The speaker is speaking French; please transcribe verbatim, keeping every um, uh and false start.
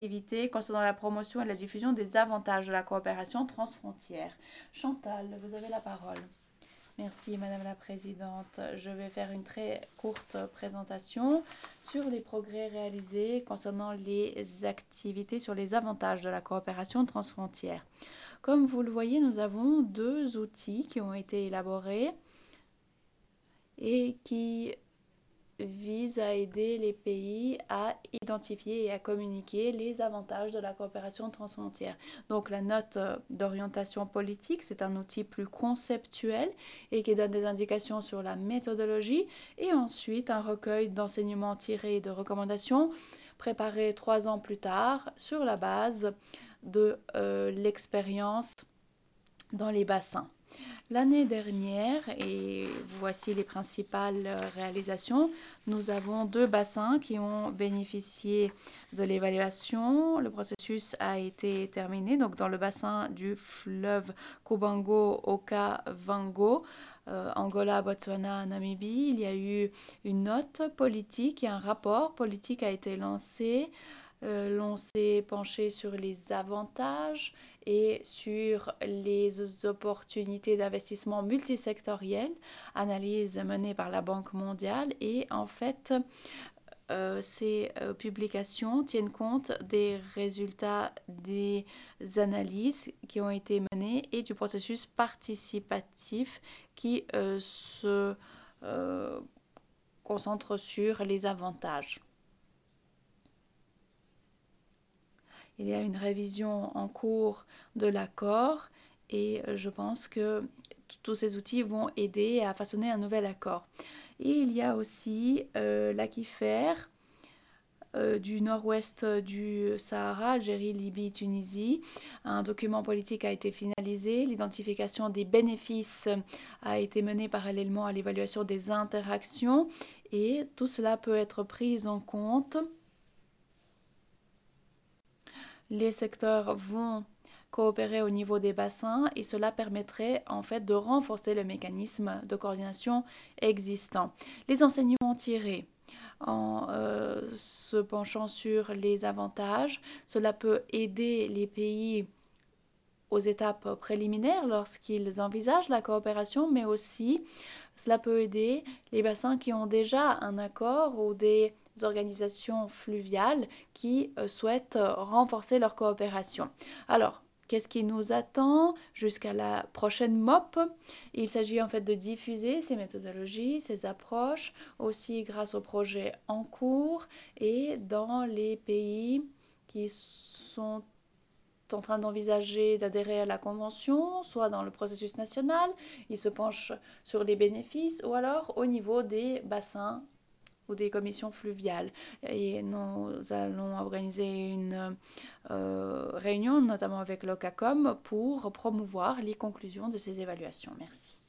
activités concernant la promotion et la diffusion des avantages de la coopération transfrontière. Chantal, vous avez la parole. Merci Madame la Présidente. Je vais faire une très courte présentation sur les progrès réalisés concernant les activités sur les avantages de la coopération transfrontière. Comme vous le voyez, nous avons deux outils qui ont été élaborés et qui vise à aider les pays à identifier et à communiquer les avantages de la coopération transfrontière. Donc la note d'orientation politique, c'est un outil plus conceptuel et qui donne des indications sur la méthodologie et ensuite un recueil d'enseignements tirés de recommandations préparées trois ans plus tard sur la base de euh, l'expérience dans les bassins. L'année dernière, et voici les principales réalisations, nous avons deux bassins qui ont bénéficié de l'évaluation. Le processus a été terminé. Donc, dans le bassin du fleuve Kubango, Okavango, euh, Angola, Botswana, Namibie, il y a eu une note politique et un rapport politique a été lancé. Euh, l'on s'est penché sur les avantages et sur les opportunités d'investissement multisectoriels, analyse menée par la Banque mondiale et en fait euh, ces euh, publications tiennent compte des résultats des analyses qui ont été menées et du processus participatif qui euh, se euh, concentre sur les avantages. Il y a une révision en cours de l'accord et je pense que tous ces outils vont aider à façonner un nouvel accord. Et il y a aussi euh, l'Aquifer euh, du nord-ouest du Sahara, Algérie, Libye, Tunisie. Un document politique a été finalisé. L'identification des bénéfices a été menée parallèlement à l'évaluation des interactions et tout cela peut être pris en compte. Les secteurs vont coopérer au niveau des bassins et cela permettrait en fait de renforcer le mécanisme de coordination existant. Les enseignements tirés en euh, se penchant sur les avantages, cela peut aider les pays aux étapes préliminaires lorsqu'ils envisagent la coopération, mais aussi cela peut aider les bassins qui ont déjà un accord ou des organisations fluviales qui euh, souhaitent euh, renforcer leur coopération. Alors, qu'est-ce qui nous attend jusqu'à la prochaine M O P? Il s'agit en fait de diffuser ces méthodologies, ces approches, aussi grâce aux projets en cours et dans les pays qui sont en train d'envisager d'adhérer à la Convention, soit dans le processus national, ils se penchent sur les bénéfices, ou alors au niveau des bassins ou des commissions fluviales. Et nous allons organiser une euh, réunion, notamment avec l'OCACOM, pour promouvoir les conclusions de ces évaluations. Merci.